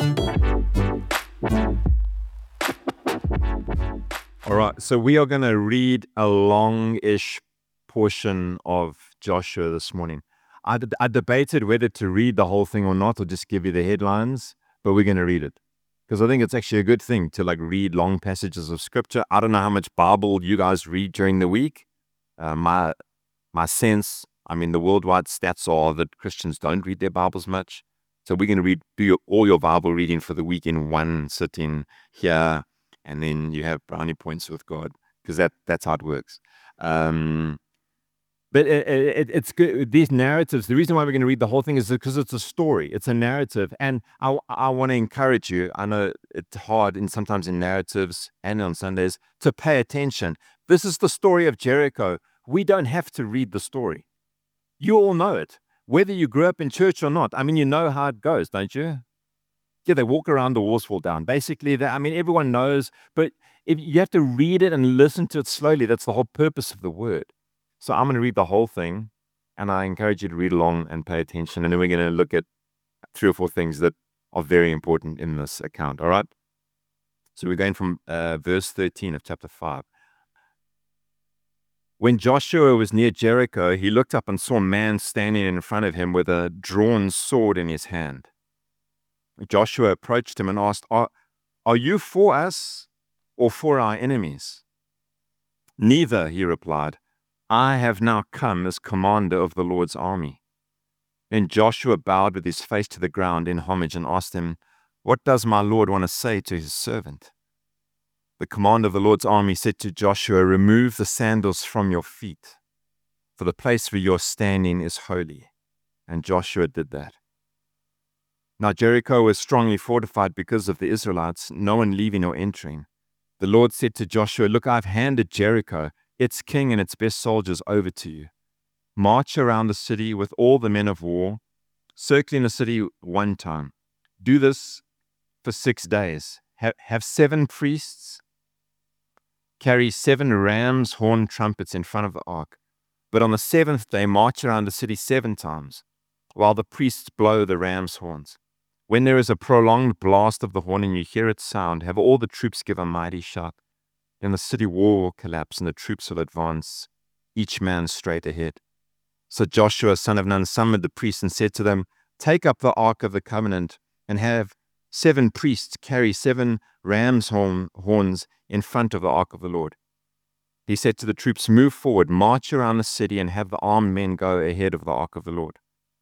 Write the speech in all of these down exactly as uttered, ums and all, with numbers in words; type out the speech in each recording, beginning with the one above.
All right, so we are going to read a long-ish portion of Joshua this morning. I, d- I debated whether to read the whole thing or not, or just give you the headlines, but we're going to read it because I think it's actually a good thing to like read long passages of scripture. I don't know how much Bible you guys read during the week. Uh, my my sense, I mean, the worldwide stats are that Christians don't read their Bibles much. So we're going to read do your, all your Bible reading for the week in one sitting here, and then you have brownie points with God, because that that's how it works. Um, but it, it, it's good. These narratives, the reason why we're going to read the whole thing is because it's a story. It's a narrative. And I, I want to encourage you. I know it's hard and sometimes in narratives and on Sundays to pay attention. This is the story of Jericho. We don't have to read the story. You all know it, whether you grew up in church or not. I mean, you know how it goes, don't you? Yeah, they walk around, the walls fall down. Basically, that, I mean, everyone knows, but if you have to read it and listen to it slowly, that's the whole purpose of the word. So I'm going to read the whole thing, and I encourage you to read along and pay attention. And then we're going to look at three or four things that are very important in this account. All right. So we're going from uh, verse thirteen of chapter five. When Joshua was near Jericho, he looked up and saw a man standing in front of him with a drawn sword in his hand. Joshua approached him and asked, Are, are you for us or for our enemies? Neither, he replied. I have now come as commander of the Lord's army. Then Joshua bowed with his face to the ground in homage and asked him, What does my Lord want to say to his servant? The commander of the Lord's army said to Joshua, Remove the sandals from your feet, for the place where you're standing is holy. And Joshua did that. Now Jericho was strongly fortified because of the Israelites, no one leaving or entering. The Lord said to Joshua, Look, I've handed Jericho, its king and its best soldiers, over to you. March around the city with all the men of war, circling the city one time. Do this for six days. Have, have seven priests carry seven ram's horn trumpets in front of the ark. But on the seventh day, march around the city seven times, while the priests blow the ram's horns. When there is a prolonged blast of the horn and you hear its sound, have all the troops give a mighty shout. Then the city wall will collapse and the troops will advance, each man straight ahead. So Joshua, son of Nun, summoned the priests and said to them, Take up the ark of the covenant and have seven priests carry seven ram's horn, horns in front of the ark of the Lord. He said to the troops, Move forward, march around the city and have the armed men go ahead of the ark of the Lord.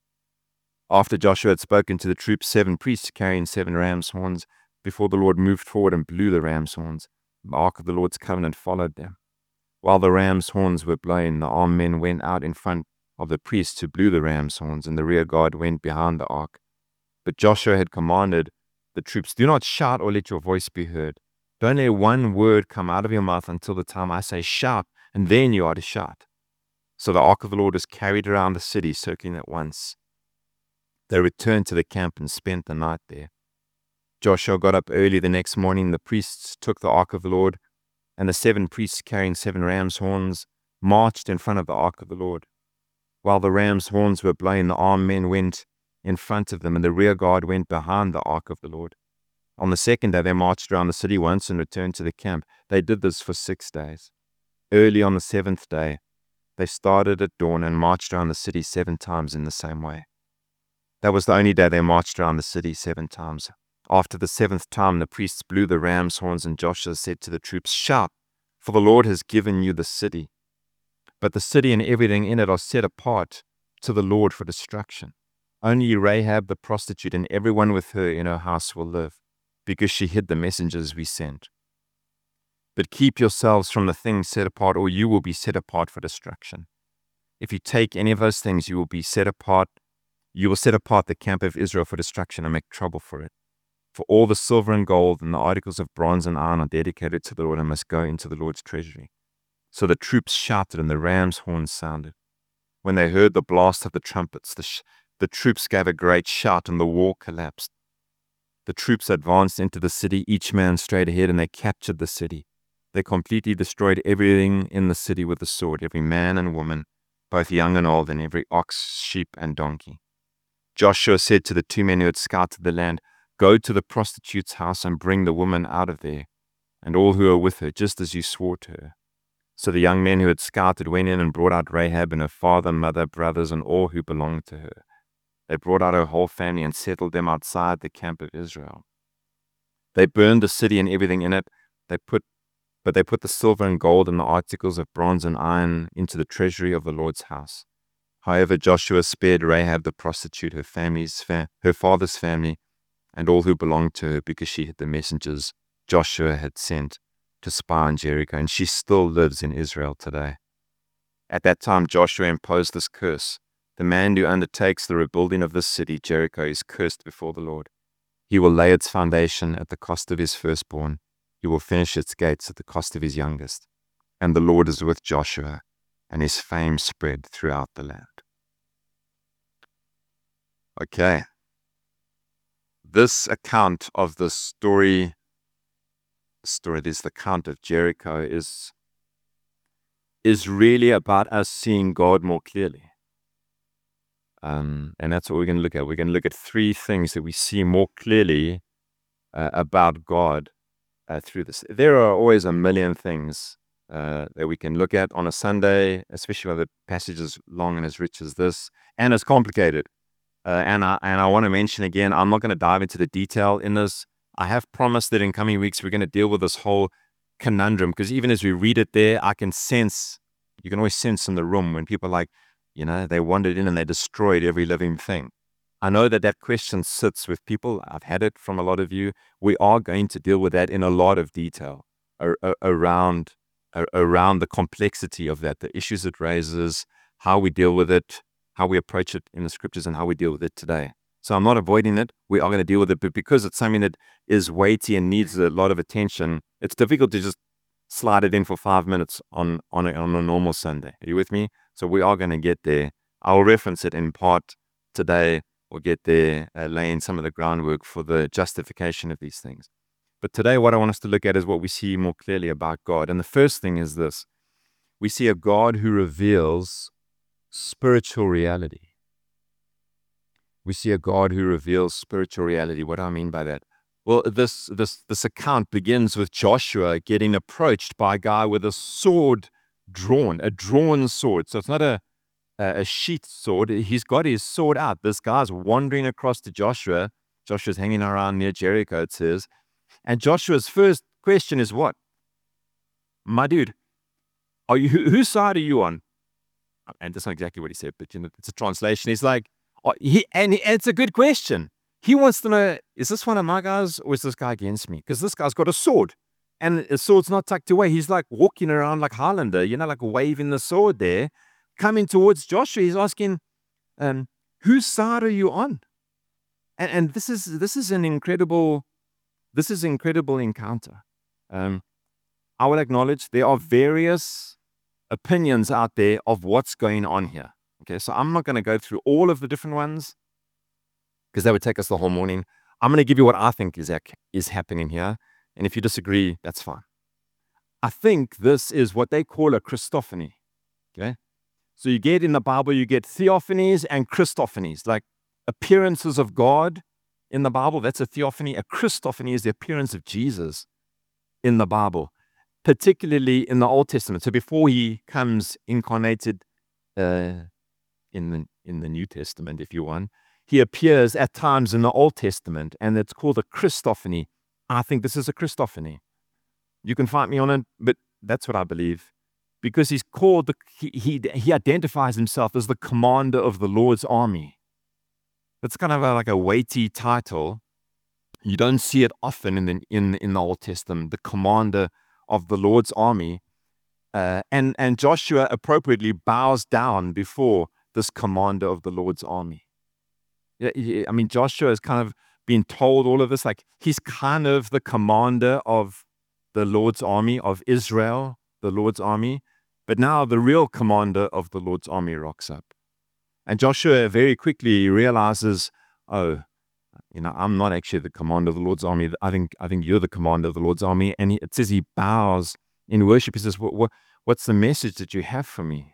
After Joshua had spoken to the troops, seven priests carrying seven ram's horns before the Lord moved forward and blew the ram's horns. The ark of the Lord's covenant followed them. While the ram's horns were blown, the armed men went out in front of the priests who blew the ram's horns, and the rear guard went behind the ark. But Joshua had commanded the troops, Do not shout or let your voice be heard. Don't let one word come out of your mouth until the time I say shout, and then you are to shout. So the ark of the Lord was carried around the city, circling it once. They returned to the camp and spent the night there. Joshua got up early the next morning. The priests took the ark of the Lord, and the seven priests carrying seven ram's horns marched in front of the ark of the Lord. While the ram's horns were blowing, the armed men went in front of them, and the rear guard went behind the ark of the Lord. On the second day, they marched around the city once and returned to the camp. They did this for six days. Early on the seventh day, they started at dawn and marched around the city seven times in the same way. That was the only day they marched around the city seven times. After the seventh time, the priests blew the ram's horns, and Joshua said to the troops, Shout, for the Lord has given you the city. But the city and everything in it are set apart to the Lord for destruction. Only Rahab the prostitute and everyone with her in her house will live, because she hid the messengers we sent. But keep yourselves from the things set apart, or you will be set apart for destruction. If you take any of those things, you will be set apart. You will set apart the camp of Israel for destruction and make trouble for it. For all the silver and gold and the articles of bronze and iron are dedicated to the Lord and must go into the Lord's treasury. So the troops shouted and the ram's horns sounded. When they heard the blast of the trumpets, the, sh- the troops gave a great shout and the wall collapsed. The troops advanced into the city, each man straight ahead, and they captured the city. They completely destroyed everything in the city with the sword, every man and woman, both young and old, and every ox, sheep, and donkey. Joshua said to the two men who had scouted the land, Go to the prostitute's house and bring the woman out of there, and all who are with her, just as you swore to her." So the young men who had scouted went in and brought out Rahab and her father, mother, brothers, and all who belonged to her. They brought out her whole family and settled them outside the camp of Israel. They burned the city and everything in it. They put, but they put the silver and gold and the articles of bronze and iron into the treasury of the Lord's house. However, Joshua spared Rahab the prostitute, her family's fa- her father's family, and all who belonged to her, because she hid the messengers Joshua had sent to spy on Jericho, and she still lives in Israel today. At that time, Joshua imposed this curse: "The man who undertakes the rebuilding of this city, Jericho, is cursed before the Lord. He will lay its foundation at the cost of his firstborn. He will finish its gates at the cost of his youngest. And the Lord is with Joshua, and his fame spread throughout the land." Okay. This account of the story, story, this account of Jericho is, is really about us seeing God more clearly. Um, and that's what we're going to look at. We're going to look at three things that we see more clearly uh, about God uh, through this. There are always a million things uh, that we can look at on a Sunday, especially when the passage is long and as rich as this, and as complicated. Uh, and I, and I want to mention again, I'm not going to dive into the detail in this. I have promised that in coming weeks, we're going to deal with this whole conundrum, because even as we read it there, I can sense, you can always sense in the room when people are like, you know, they wandered in and they destroyed every living thing. I know that that question sits with people. I've had it from a lot of you. We are going to deal with that in a lot of detail ar- ar- around, ar- around the complexity of that, the issues it raises, how we deal with it, how we approach it in the scriptures, and how we deal with it today. So I'm not avoiding it. We are going to deal with it, but because it's something that is weighty and needs a lot of attention, it's difficult to just slide it in for five minutes on, on, a, on a normal Sunday. Are you with me? So we are going to get there. I'll reference it in part today. We'll get there, uh, laying some of the groundwork for the justification of these things. But today, what I want us to look at is what we see more clearly about God. And the first thing is this: we see a God who reveals spiritual reality. We see a God who reveals spiritual reality. What do I mean by that? Well, this this this account begins with Joshua getting approached by a guy with a sword drawn, a drawn sword. So it's not a a sheath sword. He's got his sword out. This guy's wandering across to Joshua. Joshua's hanging around near Jericho, it says. And Joshua's first question is what? My dude, are you whose side are you on? And that's not exactly what he said, but you know, it's a translation. He's like, oh, he, and he, it's a good question. He wants to know, is this one of my guys or is this guy against me? Because this guy's got a sword and the sword's not tucked away. He's like walking around like Highlander, you know, like waving the sword there, coming towards Joshua. He's asking, um, whose side are you on? And, and this is this is an incredible, this is an incredible encounter. Um, I will acknowledge there are various opinions out there of what's going on here. Okay, so I'm not going to go through all of the different ones because that would take us the whole morning. I'm going to give you what I think is ac- is happening here, and if you disagree, that's fine. I think this is what they call a Christophany. Okay, so you get in the Bible, you get theophanies and Christophanies, like appearances of God in the Bible. That's a theophany. A Christophany is the appearance of Jesus in the Bible, particularly in the Old Testament. So before he comes incarnated uh, in the in the New Testament, if you want, he appears at times in the Old Testament, and it's called a Christophany. I think this is a Christophany. You can fight me on it, but that's what I believe, because he's called the he he, he identifies himself as the commander of the Lord's army. That's kind of a, like a weighty title. You don't see it often in the in in the Old Testament. The commander of the Lord's army, uh, and and Joshua appropriately bows down before this commander of the Lord's army. Yeah, I mean, Joshua has kind of been told all of this, like he's kind of the commander of the Lord's army of Israel, the Lord's army, but now the real commander of the Lord's army rocks up, and Joshua very quickly realizes, oh, you know, I'm not actually the commander of the Lord's army. I think I think you're the commander of the Lord's army. And he, it says he bows in worship. He says, what, what, what's the message that you have for me?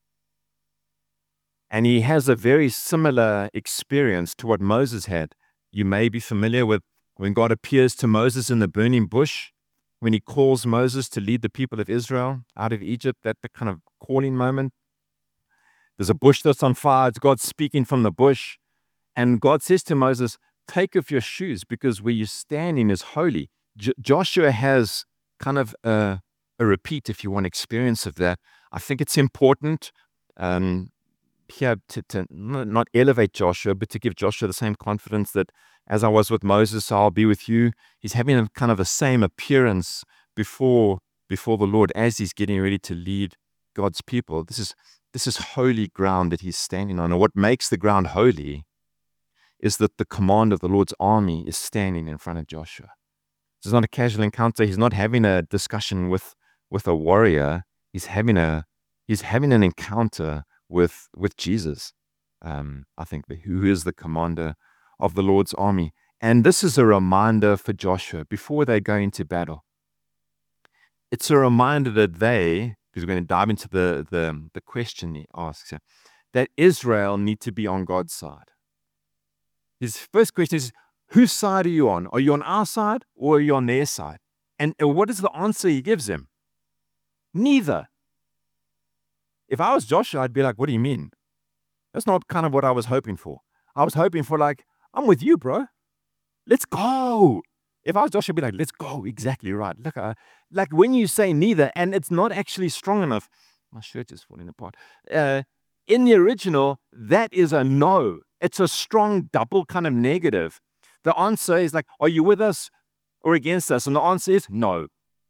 And he has a very similar experience to what Moses had. You may be familiar with When God appears to Moses in the burning bush, when he calls Moses to lead the people of Israel out of Egypt, that the kind of calling moment. There's a bush that's on fire. It's God speaking from the bush. And God says to Moses, take off your shoes because where you're standing is holy. J- Joshua has kind of a, a repeat, if you want, experience of that. I think it's important um, here to, to not elevate Joshua, but to give Joshua the same confidence that as I was with Moses, I'll be with you. He's having a kind of the same appearance before, before the Lord as he's getting ready to lead God's people. This is, this is holy ground that he's standing on. And what makes the ground holy is that the command of the Lord's army is standing in front of Joshua. This is not a casual encounter. He's not having a discussion with, with a warrior. He's having a he's having an encounter with with Jesus. Um, I think the, who is the commander of the Lord's army. And this is a reminder for Joshua before they go into battle. It's a reminder that they, because we're going to dive into the the, the question he asks, that Israel need to be on God's side. His first question is, whose side are you on? Are you on our side or are you on their side? And what is the answer he gives him? Neither. If I was Joshua, I'd be like, what do you mean? That's not kind of what I was hoping for. I was hoping for like, I'm with you, bro. Let's go. If I was Joshua, I'd be like, let's go. Exactly right. Look, uh, like when you say neither, and it's not actually strong enough. My shirt is falling apart. Uh, in the original, that is a no. It's a strong double kind of negative. The answer is like, are you with us or against us? And the answer is no. If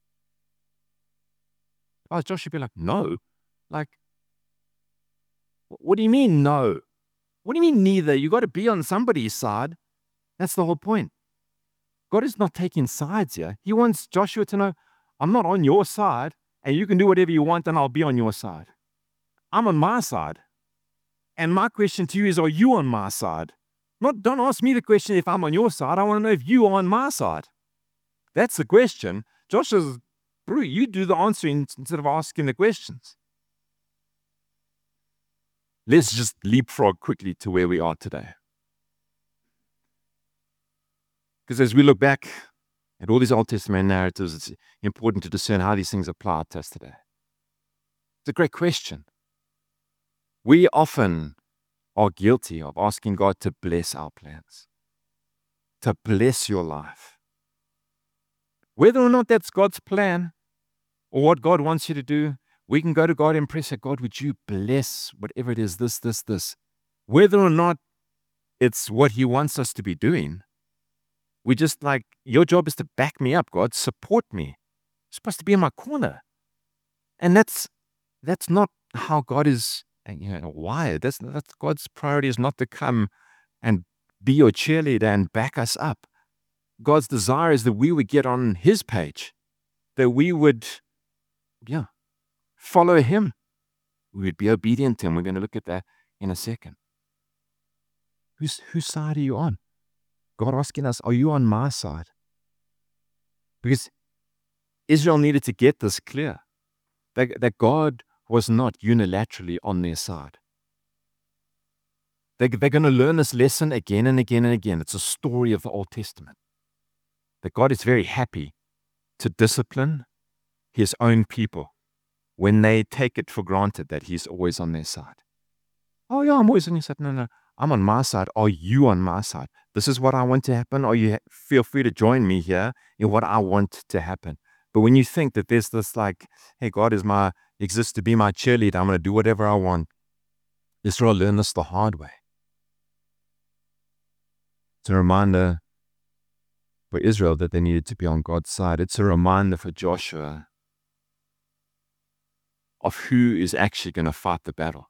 I was Joshua, I'd be like, no. Like, what do you mean no? What do you mean neither? You got to be on somebody's side. That's the whole point. God is not taking sides here. He wants Joshua to know, I'm not on your side, and you can do whatever you want, and I'll be on your side. I'm on my side. And my question to you is, are you on my side? Not, don't ask me the question if I'm on your side. I want to know if you are on my side. That's the question. Joshua's, bro, you do the answering instead of asking the questions. Let's just leapfrog quickly to where we are today. Because as we look back at all these Old Testament narratives, it's important to discern how these things apply to us today. It's a great question. We often are guilty of asking God to bless our plans, to bless your life. Whether or not that's God's plan or what God wants you to do, we can go to God and pray, say, God, would you bless whatever it is, this, this, this. Whether or not it's what he wants us to be doing, we just like, your job is to back me up, God, support me. You're supposed to be in my corner. And that's that's not how God is you know, wired. That's, that's God's priority is not to come and be your cheerleader and back us up. God's desire is that we would get on his page, that we would, yeah, follow him. We would be obedient to him. We're going to look at that in a second. Whose, whose side are you on? God asking us, are you on my side? Because Israel needed to get this clear, that, that God was not unilaterally on their side. They, they're going to learn this lesson again and again and again. It's a story of the Old Testament. That God is very happy to discipline his own people when they take it for granted that he's always on their side. Oh yeah, I'm always on your side. No, no, I'm on my side. Are you on my side? This is what I want to happen. Or you feel free to join me here in what I want to happen. But when you think that there's this like, hey, God is my, exists to be my cheerleader, I'm going to do whatever I want. Israel learned this the hard way. It's a reminder for Israel that they needed to be on God's side. It's a reminder for Joshua of who is actually going to fight the battle.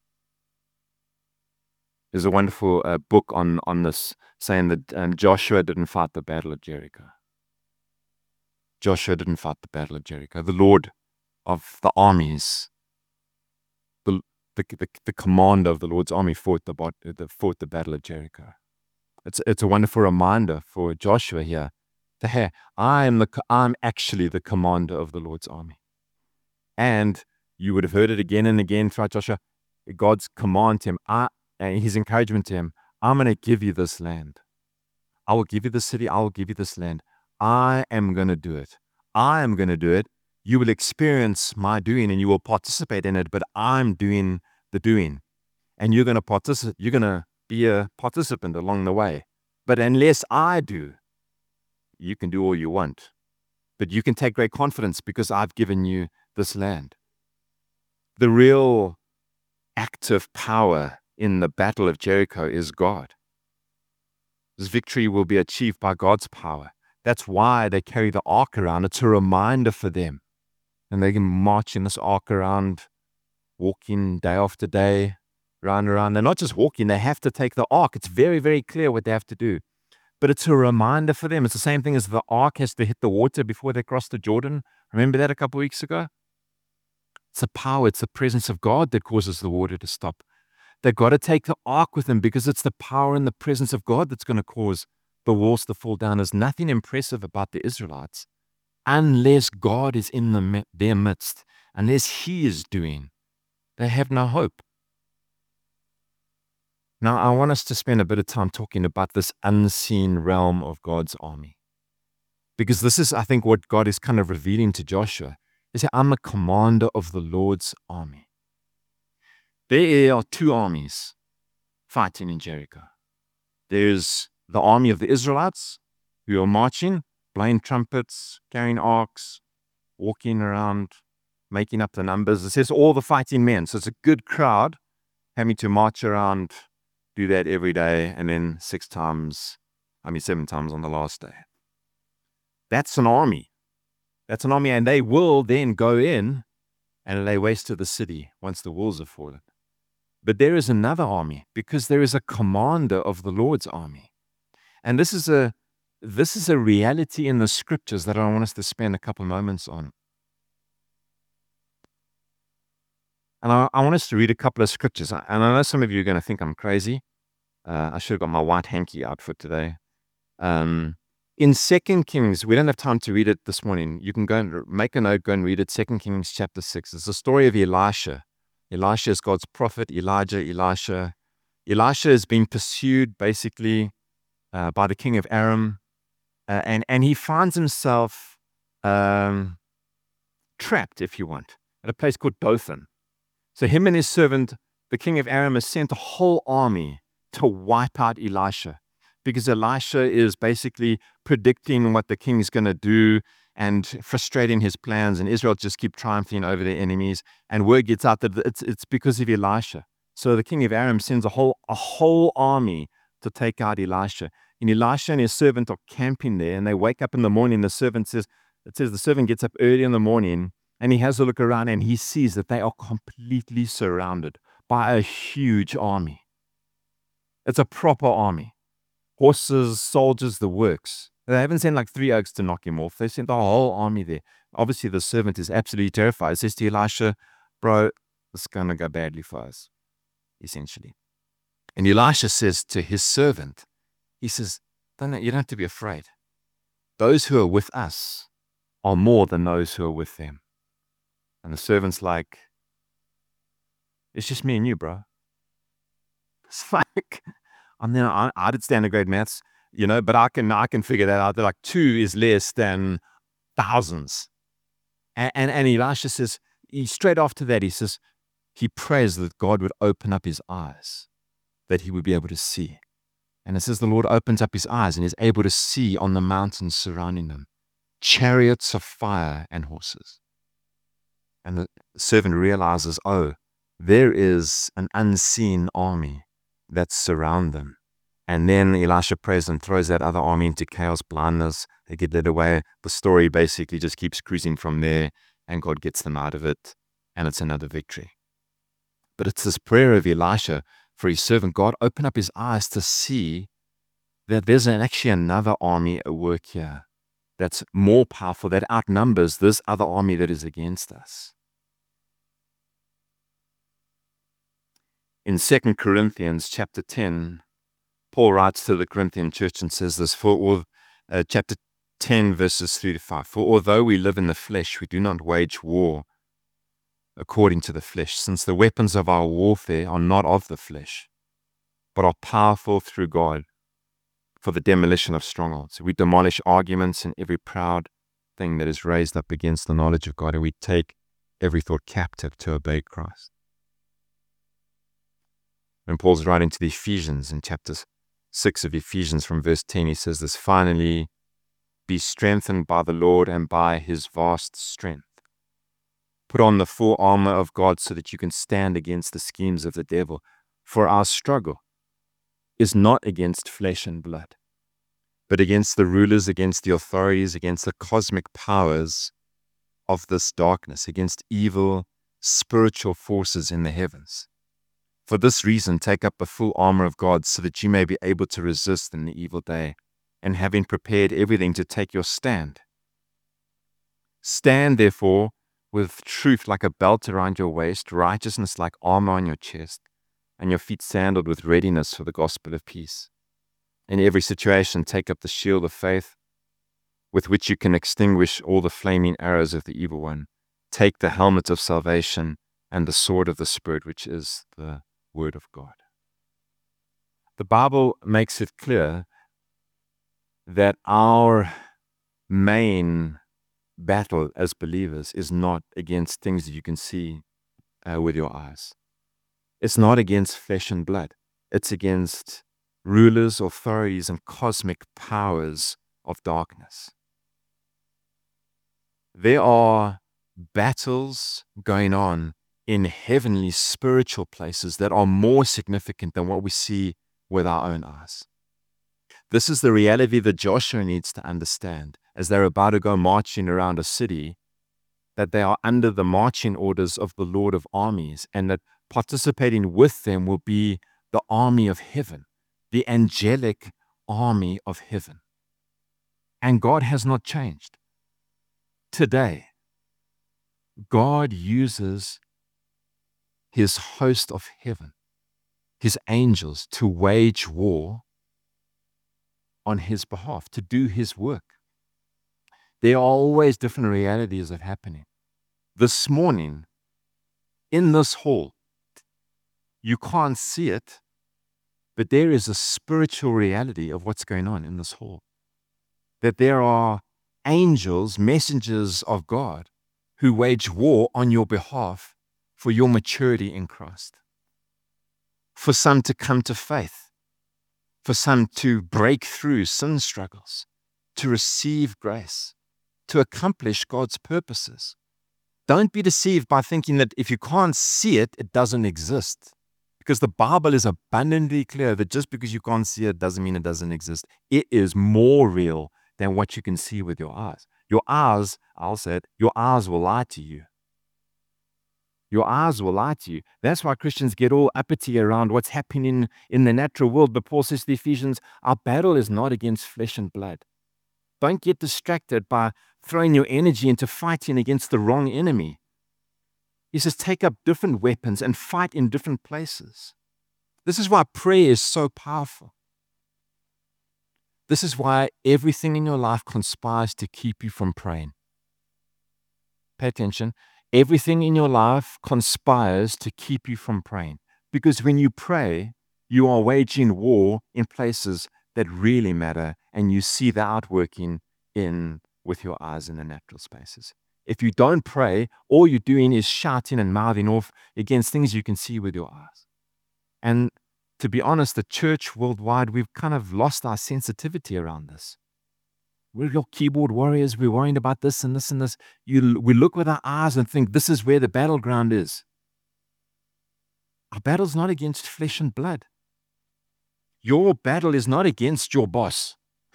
There's a wonderful uh, book on, on this saying that um, Joshua didn't fight the battle of Jericho. Joshua didn't fight the battle of Jericho. The Lord of the armies, the, the, the, the commander of the Lord's army fought the, the, fought the battle of Jericho. It's, it's a wonderful reminder for Joshua here that, hey, I am the, I'm actually the commander of the Lord's army. And you would have heard it again and again throughout Joshua, God's command to him, I, and his encouragement to him, I'm going to give you this land. I will give you the city. I will give you this land. I am going to do it. I am going to do it. You will experience my doing and you will participate in it, but I'm doing the doing. And you're going to participate. You're going to be a participant along the way. But unless I do, you can do all you want. But you can take great confidence because I've given you this land. The real active power in the battle of Jericho is God. This victory will be achieved by God's power. That's why they carry the ark around. It's a reminder for them. And they can march in this ark around, walking day after day, round and around. They're not just walking, they have to take the ark. It's very, very clear what they have to do. But it's a reminder for them. It's the same thing as the ark has to hit the water before they cross the Jordan. Remember that a couple of weeks ago? It's the power, it's the presence of God that causes the water to stop. They've got to take the ark with them because it's the power and the presence of God that's going to cause the walls to fall down. There's nothing impressive about the Israelites unless God is in the, their midst, unless He is doing. They have no hope. Now, I want us to spend a bit of time talking about this unseen realm of God's army. Because this is, I think, what God is kind of revealing to Joshua. He said, I'm the commander of the Lord's army. There are two armies fighting in Jericho. There's the army of the Israelites who are marching, blowing trumpets, carrying arks, walking around, making up the numbers. It says all the fighting men. So it's a good crowd having to march around, do that every day, and then six times, I mean seven times on the last day. That's an army. That's an army, and they will then go in and lay waste to the city once the walls have fallen. But there is another army, because there is a commander of the Lord's army. And this is a this is a reality in the scriptures that I want us to spend a couple moments on. And I, I want us to read a couple of scriptures. And I know some of you are going to think I'm crazy. Uh, I should have got my white hanky out for today. Um, in Second Kings, we don't have time to read it this morning. You can go and make a note, go and read it. Second Kings chapter six. It's the story of Elisha. Elisha is God's prophet. Elijah, Elisha. Elisha is being pursued basically uh, by the king of Aram. Uh, and, and he finds himself um, trapped, if you want, at a place called Dothan. So him and his servant, the king of Aram, has sent a whole army to wipe out Elisha, because Elisha is basically predicting what the king's going to do and frustrating his plans, and Israel just keep triumphing over their enemies. And word gets out that it's it's because of Elisha. So the king of Aram sends a whole a whole army to take out Elisha. And Elisha and his servant are camping there, and they wake up in the morning. The servant says, it says the servant gets up early in the morning, and he has a look around, and he sees that they are completely surrounded by a huge army. It's a proper army. Horses, soldiers, the works. They haven't sent like three oaks to knock him off. They sent the whole army there. Obviously, the servant is absolutely terrified. He says to Elisha, bro, this is going to go badly for us, essentially. And Elisha says to his servant, he says, don't, you don't have to be afraid. Those who are with us are more than those who are with them. And the servant's like, it's just me and you, bro. It's like, I mean, I, I did standard grade maths, you know, but I can I can figure that out. That like two is less than thousands. And, and, and Elisha says, he, straight after that, he says, he prays that God would open up his eyes, that he would be able to see. And it says the Lord opens up his eyes and is able to see on the mountains surrounding them chariots of fire and horses. And the servant realizes, oh, there is an unseen army that surround them. And then Elisha prays and throws that other army into chaos, blindness. They get led away. The story basically just keeps cruising from there, and God gets them out of it, and it's another victory. But it's this prayer of Elisha for his servant, God, open up his eyes to see that there's an, actually another army at work here that's more powerful, that outnumbers this other army that is against us. In Second Corinthians chapter ten, Paul writes to the Corinthian church and says this, for all, uh, chapter ten, verses three to five, for although we live in the flesh, we do not wage war according to the flesh, since the weapons of our warfare are not of the flesh, but are powerful through God for the demolition of strongholds. We demolish arguments and every proud thing that is raised up against the knowledge of God, and we take every thought captive to obey Christ. When Paul's writing to the Ephesians in chapter six of Ephesians from verse ten, he says this, finally, be strengthened by the Lord and by his vast strength. Put on the full armor of God so that you can stand against the schemes of the devil. For our struggle is not against flesh and blood, but against the rulers, against the authorities, against the cosmic powers of this darkness, against evil spiritual forces in the heavens. For this reason, take up the full armor of God so that you may be able to resist in the evil day, and having prepared everything to take your stand. Stand, therefore, with truth like a belt around your waist, righteousness like armor on your chest, and your feet sandaled with readiness for the gospel of peace. In every situation, take up the shield of faith, with which you can extinguish all the flaming arrows of the evil one. Take the helmet of salvation and the sword of the Spirit, which is the Word of God. The Bible makes it clear that our main battle as believers is not against things that you can see uh, with your eyes. It's not against flesh and blood. It's against rulers, authorities, and cosmic powers of darkness. There are battles going on in heavenly spiritual places that are more significant than what we see with our own eyes. This is the reality that Joshua needs to understand as they're about to go marching around a city, that they are under the marching orders of the Lord of armies, and that participating with them will be the army of heaven, the angelic army of heaven. And God has not changed. Today, God uses his host of heaven, his angels, to wage war on his behalf, to do his work. There are always different realities of happening. This morning, in this hall, you can't see it, but there is a spiritual reality of what's going on in this hall. That there are angels, messengers of God, who wage war on your behalf for your maturity in Christ. For some to come to faith. For some to break through sin struggles, to receive grace, to accomplish God's purposes. Don't be deceived by thinking that if you can't see it, it doesn't exist. Because the Bible is abundantly clear that just because you can't see it doesn't mean it doesn't exist. It is more real than what you can see with your eyes. Your eyes, I'll say it, your eyes will lie to you. Your eyes will lie to you. That's why Christians get all uppity around what's happening in the natural world. But Paul says to the Ephesians, our battle is not against flesh and blood. Don't get distracted by throwing your energy into fighting against the wrong enemy. He says, take up different weapons and fight in different places. This is why prayer is so powerful. This is why everything in your life conspires to keep you from praying. Pay attention. Everything in your life conspires to keep you from praying. Because when you pray, you are waging war in places that really matter, and you see the outworking in with your eyes in the natural spaces. If you don't pray, all you're doing is shouting and mouthing off against things you can see with your eyes. And to be honest, the church worldwide, we've kind of lost our sensitivity around this. We're your keyboard warriors. We're worrying about this and this and this. You, we look with our eyes and think this is where the battleground is. Our battle's not against flesh and blood. Your battle is not against your boss.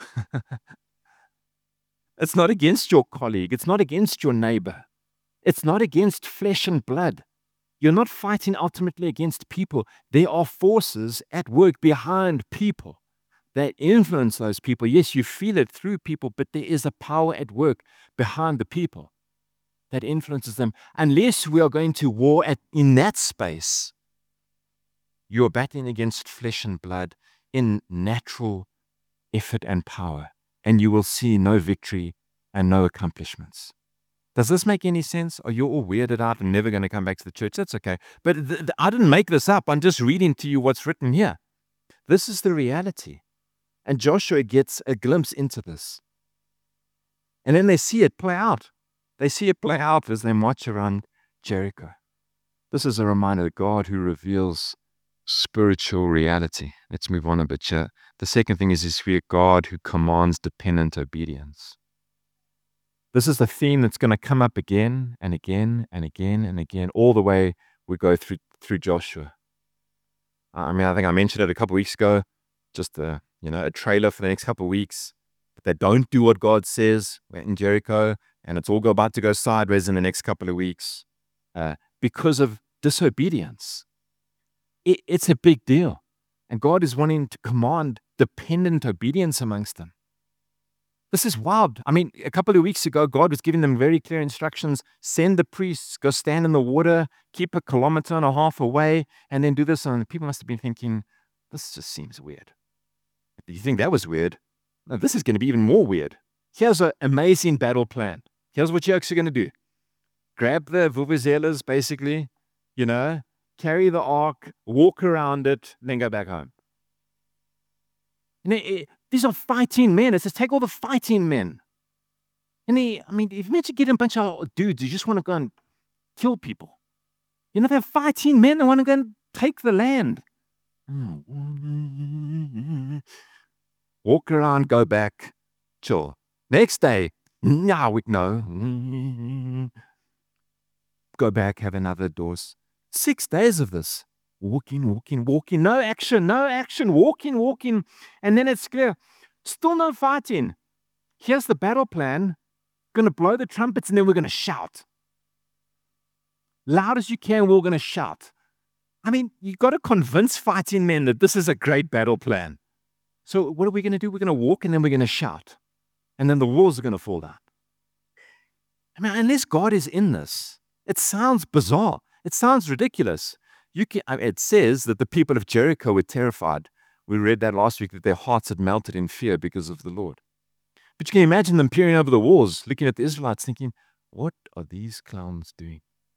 It's not against your colleague. It's not against your neighbor. It's not against flesh and blood. You're not fighting ultimately against people. There are forces at work behind people that influence those people. Yes, you feel it through people, but there is a power at work behind the people that influences them. Unless we are going to war at, in that space, you're battling against flesh and blood in natural effort and power, and you will see no victory and no accomplishments. Does this make any sense? Are you all weirded out and never going to come back to the church? That's okay. But th- th- I didn't make this up. I'm just reading to you what's written here. This is the reality. And Joshua gets a glimpse into this. And then they see it play out. They see it play out as they march around Jericho. This is a reminder of God who reveals spiritual reality. Let's move on a bit here. The second thing is, is we a God who commands dependent obedience. This is the theme that's going to come up again and again and again and again, all the way we go through through Joshua. I mean, I think I mentioned it a couple of weeks ago, just a, you know, a trailer for the next couple of weeks. But they don't do what God says in Jericho, and it's all about to go sideways in the next couple of weeks uh, because of disobedience. It, it's a big deal. And God is wanting to command dependent obedience amongst them. This is wild. I mean, a couple of weeks ago, God was giving them very clear instructions. Send the priests, go stand in the water, keep a kilometer and a half away, and then do this. And people must have been thinking, this just seems weird. Do you think that was weird? No, this is going to be even more weird. Here's an amazing battle plan. Here's what you actually going to do. Grab the vuvuzelas, basically, you know, carry the ark, walk around it, then go back home. And it, it, these are fighting men. It says, take all the fighting men. And they, I mean, if you imagine getting a bunch of dudes who just want to go and kill people. You know, they're fighting men that want to go and take the land. Walk around, go back, chill. Next day, no, we no. Go back, have another dose. Six days of this. Walking, walking, walking, no action, no action, walking, walking. And then it's clear, still no fighting. Here's the battle plan. Going to blow the trumpets and then we're going to shout. Loud as you can, we're going to shout. I mean, you got to convince fighting men that this is a great battle plan. So what are we going to do? We're going to walk and then we're going to shout. And then the walls are going to fall down. I mean, unless God is in this, it sounds bizarre. It sounds ridiculous. You can, I mean, it says that the people of Jericho were terrified. We read that last week, that their hearts had melted in fear because of the Lord. But you can imagine them peering over the walls, looking at the Israelites, thinking, what are these clowns doing?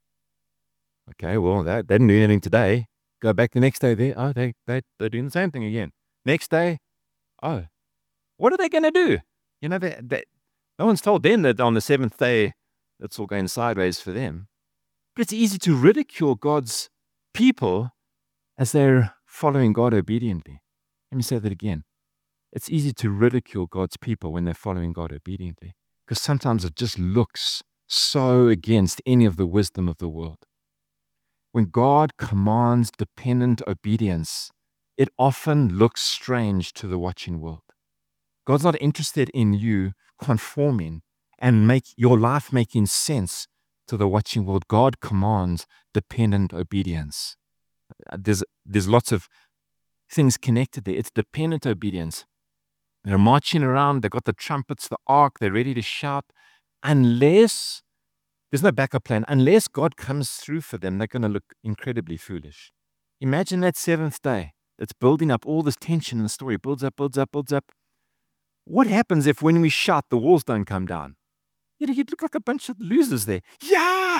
Okay, well, they, they didn't do anything today. Go back the next day there. Oh, they, they, they're doing the same thing again. Next day, oh, what are they going to do? You know, they, they, no one's told them that on the seventh day, it's all going sideways for them. But it's easy to ridicule God's people as they're following God obediently. Let me say that again. It's easy to ridicule God's people when they're following God obediently, because sometimes it just looks so against any of the wisdom of the world. When God commands dependent obedience, it often looks strange to the watching world. God's not interested in you conforming and make your life making sense to the watching world. God commands dependent obedience. There's, there's lots of things connected there. It's dependent obedience. They're marching around. They've got the trumpets, the ark. They're ready to shout. Unless, there's no backup plan. Unless God comes through for them, they're going to look incredibly foolish. Imagine that seventh day. It's building up all this tension in the story. Builds up, builds up, builds up. What happens if when we shout, the walls don't come down? You know, you'd look like a bunch of losers there. Yeah!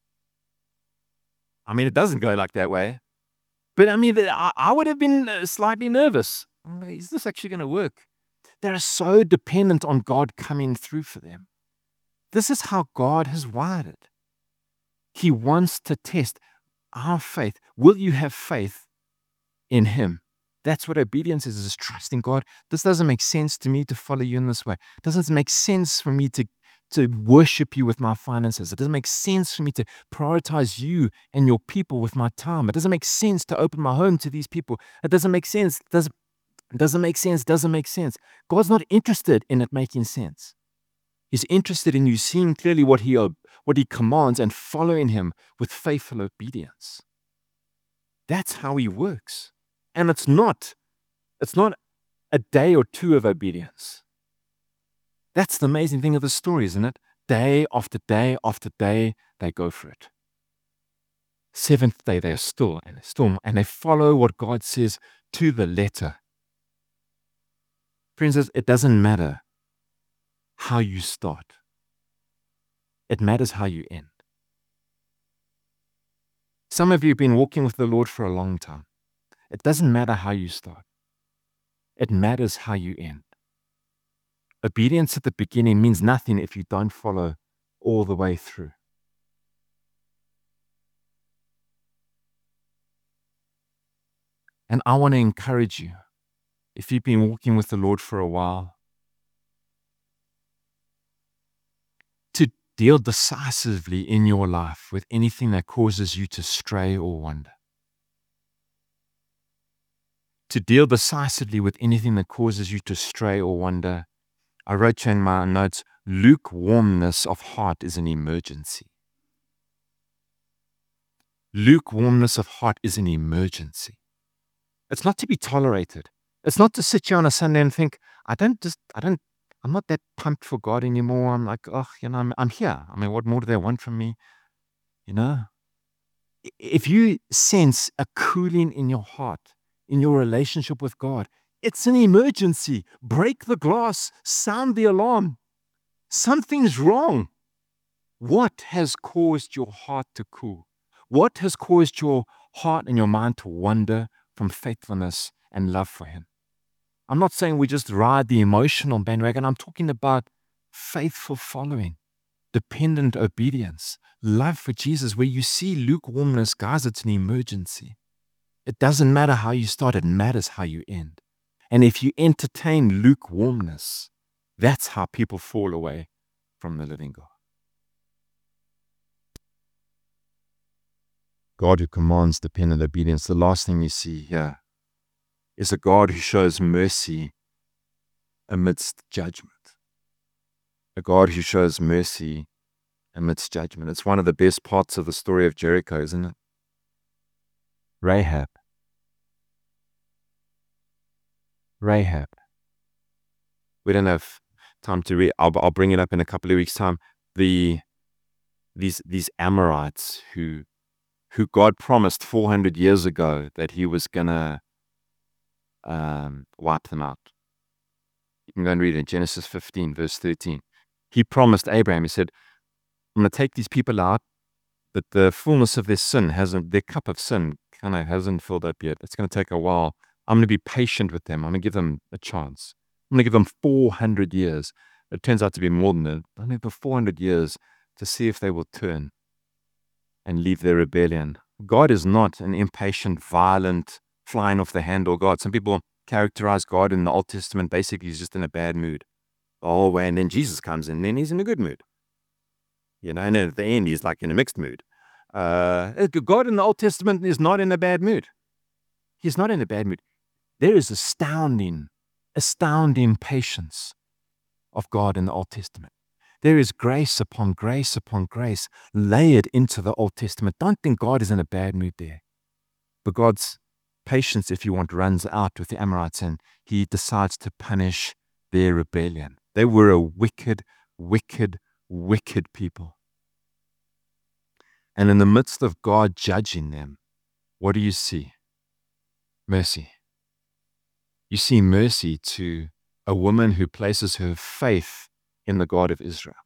I mean, it doesn't go like that way. But I mean, I, I would have been slightly nervous. Is this actually going to work? They're so dependent on God coming through for them. This is how God has wired it. He wants to test our faith. Will you have faith in Him? That's what obedience is, is trusting God. This doesn't make sense to me to follow you in this way. It doesn't make sense for me to, to worship you with my finances. It doesn't make sense for me to prioritize you and your people with my time. It doesn't make sense to open my home to these people. It doesn't make sense. It doesn't, it doesn't make sense. It doesn't make sense. God's not interested in it making sense. He's interested in you seeing clearly what he, what he commands and following Him with faithful obedience. That's how He works. And it's not, it's not a day or two of obedience. That's the amazing thing of the story, isn't it? Day after day after day, they go for it. Seventh day, they are still and still, and they follow what God says to the letter. Friends, it doesn't matter how you start. It matters how you end. Some of you have been walking with the Lord for a long time. It doesn't matter how you start. It matters how you end. Obedience at the beginning means nothing if you don't follow all the way through. And I want to encourage you, if you've been walking with the Lord for a while, to deal decisively in your life with anything that causes you to stray or wander. To deal decisively with anything that causes you to stray or wander. I wrote you in my notes, lukewarmness of heart is an emergency. Lukewarmness of heart is an emergency. It's not to be tolerated. It's not to sit here on a Sunday and think, I don't just, I don't, I'm not that pumped for God anymore. I'm like, oh, you know, I'm, I'm here. I mean, what more do they want from me? You know? If you sense a cooling in your heart, in your relationship with God, it's an emergency. Break the glass, sound the alarm. Something's wrong. What has caused your heart to cool? What has caused your heart and your mind to wander from faithfulness and love for Him? I'm not saying we just ride the emotional bandwagon. I'm talking about faithful following, dependent obedience, love for Jesus. Where you see lukewarmness, guys, it's an emergency. It doesn't matter how you start, it matters how you end. And if you entertain lukewarmness, that's how people fall away from the living God. God who commands dependent obedience. The last thing you see here is a God who shows mercy amidst judgment. A God who shows mercy amidst judgment. It's one of the best parts of the story of Jericho, isn't it? Rahab. Rahab. We don't have time to read. I'll, I'll bring it up in a couple of weeks' time. The these these Amorites who who God promised four hundred years ago that He was gonna um, wipe them out. You can go and read it in Genesis fifteen, verse thirteen. He promised Abraham. He said, "I'm gonna take these people out, but the fullness of their sin hasn't, their cup of sin kind of hasn't filled up yet. It's gonna take a while. I'm gonna be patient with them. I'm gonna give them a chance. I'm gonna give them four hundred years. It turns out to be more than that. I'm gonna give them four hundred years to see if they will turn and leave their rebellion." God is not an impatient, violent, flying off the handle God. Some people characterize God in the Old Testament, basically he's just in a bad mood the whole way, and then Jesus comes in, and then he's in a good mood. You know, and at the end, he's like in a mixed mood. Uh, God in the Old Testament is not in a bad mood. He's not in a bad mood. There is astounding, astounding patience of God in the Old Testament. There is grace upon grace upon grace layered into the Old Testament. Don't think God is in a bad mood there. But God's patience, if you want, runs out with the Amorites, and He decides to punish their rebellion. They were a wicked, wicked, wicked people. And in the midst of God judging them, what do you see? Mercy. You see mercy to a woman who places her faith in the God of Israel.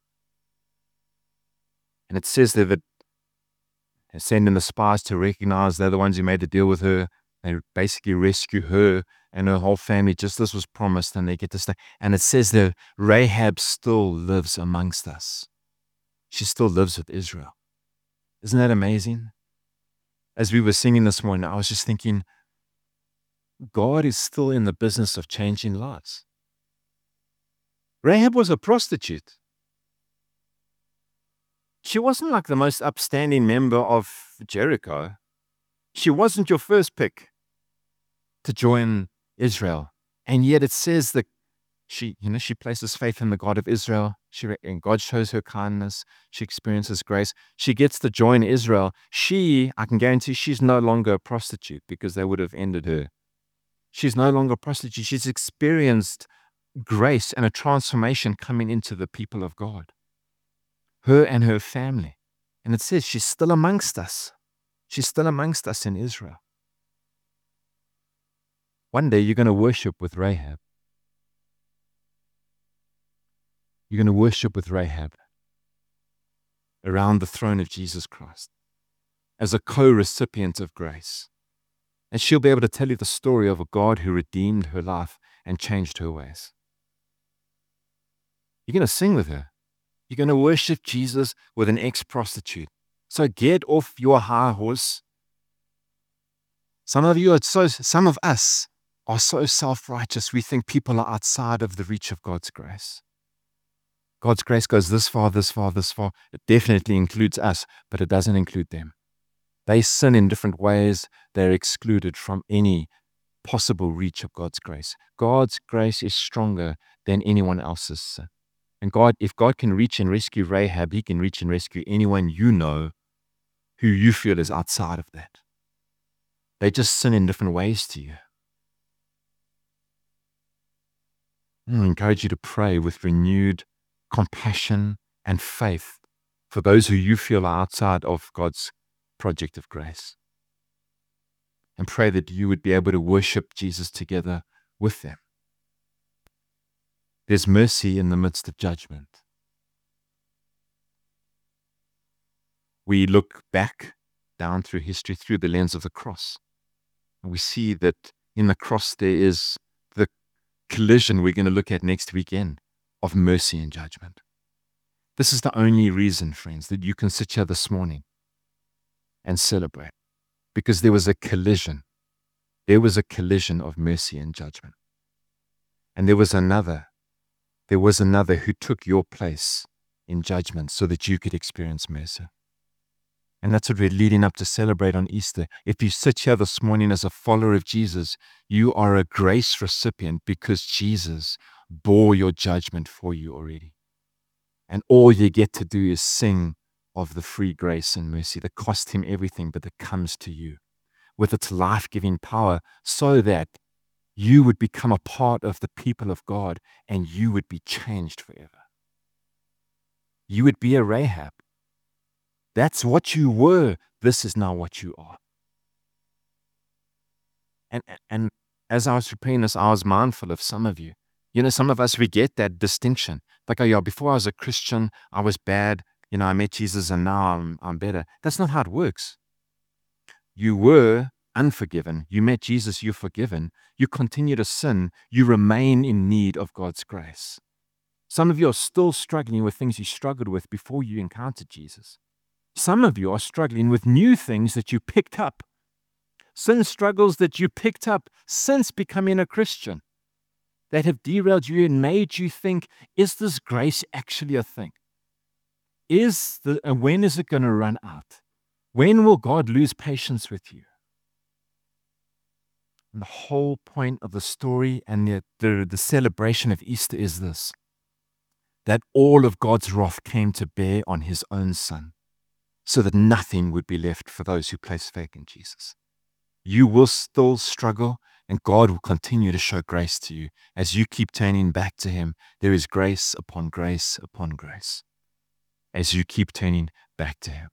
And it says there that they send in the spies to recognize they're the ones who made the deal with her. They basically rescue her and her whole family, just as was promised, and they get to stay. And it says that Rahab still lives amongst us. She still lives with Israel. Isn't that amazing? As we were singing this morning, I was just thinking, God is still in the business of changing lives. Rahab was a prostitute. She wasn't like the most upstanding member of Jericho. She wasn't your first pick to join Israel. And yet it says that she, you know, she places faith in the God of Israel. She, and God shows her kindness. She experiences grace. She gets to join Israel. She, I can guarantee she's no longer a prostitute because they would have ended her. She's no longer a prostitute. She's experienced grace and a transformation coming into the people of God. Her and her family. And it says she's still amongst us. She's still amongst us in Israel. One day you're going to worship with Rahab. You're going to worship with Rahab around the throne of Jesus Christ as a co-recipient of grace. And she'll be able to tell you the story of a God who redeemed her life and changed her ways. You're going to sing with her. You're going to worship Jesus with an ex-prostitute. So get off your high horse. Some of you are so, some of us are so self-righteous. We think people are outside of the reach of God's grace. God's grace goes this far, this far, this far. It definitely includes us, but it doesn't include them. They sin in different ways. They're excluded from any possible reach of God's grace. God's grace is stronger than anyone else's sin. And God, if God can reach and rescue Rahab, he can reach and rescue anyone you know who you feel is outside of that. They just sin in different ways to you. I encourage you to pray with renewed compassion and faith for those who you feel are outside of God's project of grace. And pray that you would be able to worship Jesus together with them. There's mercy in the midst of judgment. We look back down through history through the lens of the cross. And we see that in the cross there is the collision we're going to look at next weekend of mercy and judgment. This is the only reason, friends, that you can sit here this morning and celebrate. Because there was a collision. There was a collision of mercy and judgment. And there was another. There was another who took your place in judgment so that you could experience mercy. And that's what we're leading up to celebrate on Easter. If you sit here this morning as a follower of Jesus, you are a grace recipient because Jesus bore your judgment for you already. And all you get to do is sing of the free grace and mercy that cost him everything, but that comes to you with its life-giving power so that you would become a part of the people of God and you would be changed forever. You would be a Rahab. That's what you were. This is now what you are. And, and as I was preparing this, I was mindful of some of you. You know, some of us, we get that distinction. Like, oh yeah, before I was a Christian, I was bad. You know, I met Jesus and now I'm, I'm better. That's not how it works. You were unforgiven. You met Jesus, you're forgiven. You continue to sin. You remain in need of God's grace. Some of you are still struggling with things you struggled with before you encountered Jesus. Some of you are struggling with new things that you picked up. Sin struggles that you picked up since becoming a Christian that have derailed you and made you think, is this grace actually a thing? Is the, and when is it going to run out? When will God lose patience with you? And the whole point of the story and the, the, the celebration of Easter is this, that all of God's wrath came to bear on his own Son, so that nothing would be left for those who place faith in Jesus. You will still struggle, and God will continue to show grace to you. As you keep turning back to him, there is grace upon grace upon grace. As you keep turning back to him.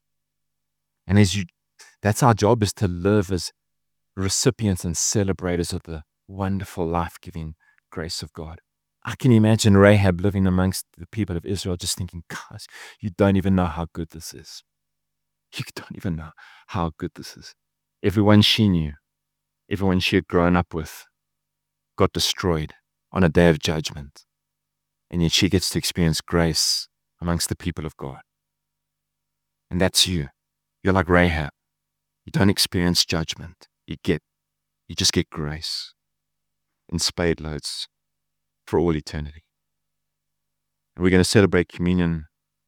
And as you, that's our job, is to live as recipients and celebrators of the wonderful, life-giving grace of God. I can imagine Rahab living amongst the people of Israel just thinking, gosh, you don't even know how good this is. You don't even know how good this is. Everyone she knew, everyone she had grown up with, got destroyed on a day of judgment. And yet she gets to experience grace amongst the people of God. And that's you. You're like Rahab. You don't experience judgment. You get, you just get grace in spade loads for all eternity. And we're going to celebrate communion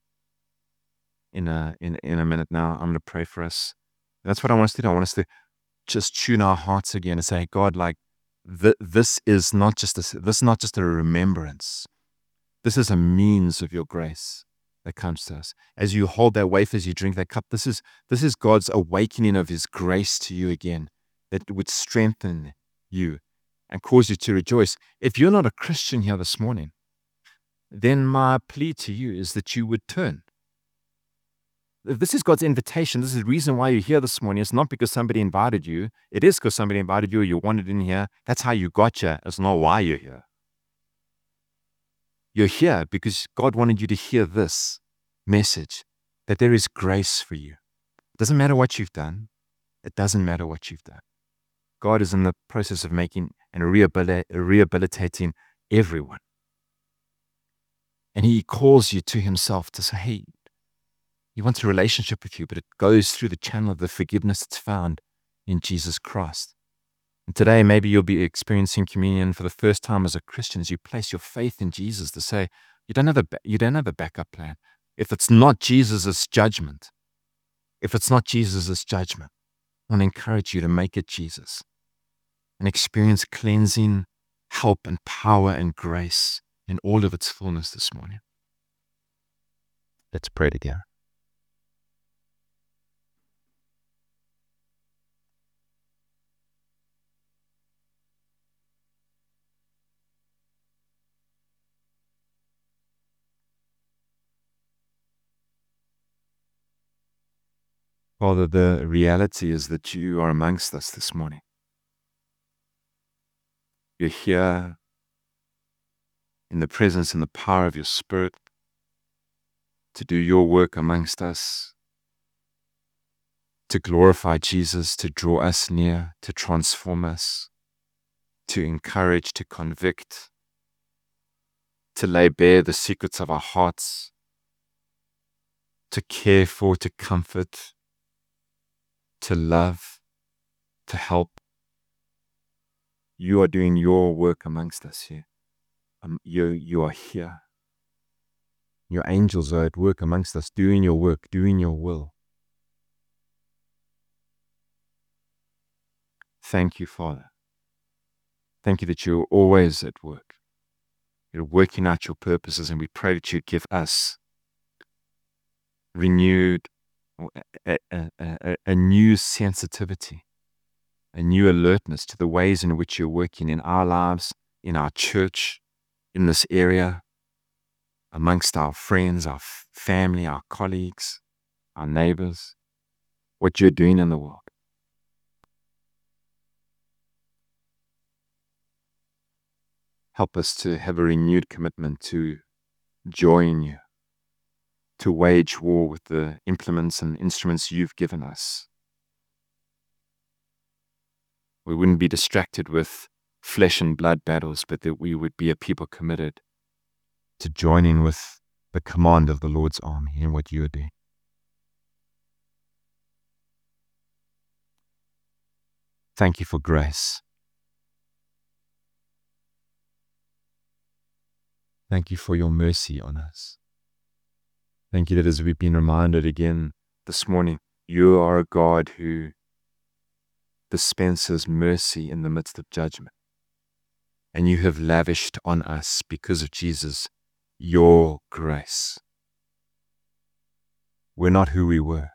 in a, in, in a minute now. I'm going to pray for us. That's what I want us to do. I want us to just tune our hearts again and say, God, like, th- this is not just a, this is not just a remembrance. This is a means of your grace that comes to us. As you hold that wafer, as you drink that cup, this is this is God's awakening of his grace to you again, that would strengthen you and cause you to rejoice. If you're not a Christian here this morning, then my plea to you is that you would turn. If this is God's invitation, this is the reason why you're here this morning. It's not because somebody invited you. It is because somebody invited you or you wanted in here. That's how you got here. It's not why you're here. You're here because God wanted you to hear this message, that there is grace for you. It doesn't matter what you've done. It doesn't matter what you've done. God is in the process of making and rehabil- rehabilitating everyone. And he calls you to himself to say, hey, he wants a relationship with you, but it goes through the channel of the forgiveness that's found in Jesus Christ. And today, maybe you'll be experiencing communion for the first time as a Christian as you place your faith in Jesus to say, you don't have a, ba- you don't have a backup plan. If it's not Jesus' judgment, if it's not Jesus' judgment, I want to encourage you to make it Jesus and experience cleansing, help, and power and grace in all of its fullness this morning. Let's pray together. Father, the reality is that you are amongst us this morning. You're here in the presence and the power of your Spirit to do your work amongst us, to glorify Jesus, to draw us near, to transform us, to encourage, to convict, to lay bare the secrets of our hearts, to care for, to comfort, to love, to help. You are doing your work amongst us here. Um, you, you are here. Your angels are at work amongst us, doing your work, doing your will. Thank you, Father. Thank you that you're always at work. You're working out your purposes, and we pray that you give us renewed, a, a, a, a new sensitivity, a new alertness to the ways in which you're working in our lives, in our church, in this area, amongst our friends, our family, our colleagues, our neighbors, what you're doing in the world. Help us to have a renewed commitment to join you, to wage war with the implements and instruments you've given us. We wouldn't be distracted with flesh and blood battles, but that we would be a people committed to joining with the command of the Lord's army in what you are doing. Thank you for grace. Thank you for your mercy on us. Thank you that as we've been reminded again this morning, you are a God who dispenses mercy in the midst of judgment. And you have lavished on us, because of Jesus, your grace. We're not who we were.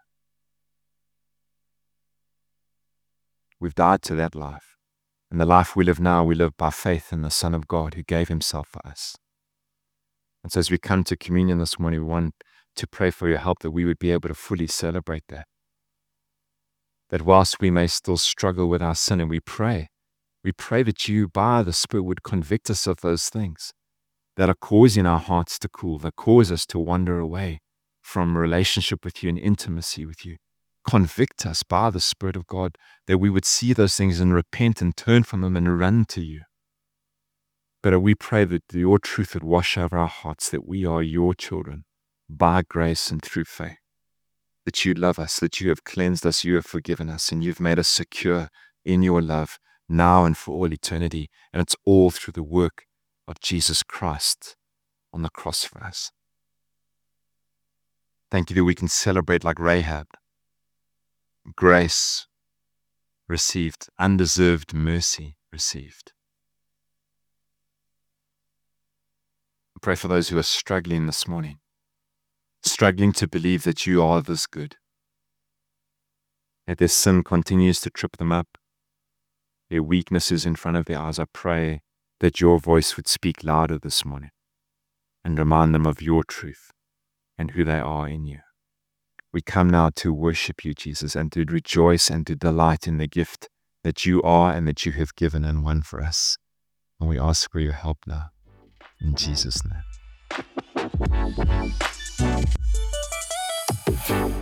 We've died to that life. And the life we live now, we live by faith in the Son of God who gave himself for us. And so as we come to communion this morning, we want to pray for your help that we would be able to fully celebrate that. That whilst we may still struggle with our sin, and we pray, we pray that you by the Spirit would convict us of those things that are causing our hearts to cool, that cause us to wander away from relationship with you and intimacy with you. Convict us by the Spirit of God that we would see those things and repent and turn from them and run to you. But we pray that your truth would wash over our hearts, that we are your children by grace and through faith. That you love us, that you have cleansed us, you have forgiven us, and you've made us secure in your love now and for all eternity. And it's all through the work of Jesus Christ on the cross for us. Thank you that we can celebrate like Rahab. Grace received, undeserved mercy received. Pray for those who are struggling this morning, struggling to believe that you are this good, that their sin continues to trip them up, their weaknesses in front of their eyes. I pray that your voice would speak louder this morning and remind them of your truth and who they are in you. We come now to worship you, Jesus, and to rejoice and to delight in the gift that you are and that you have given and won for us. And we ask for your help now. In Jesus' name.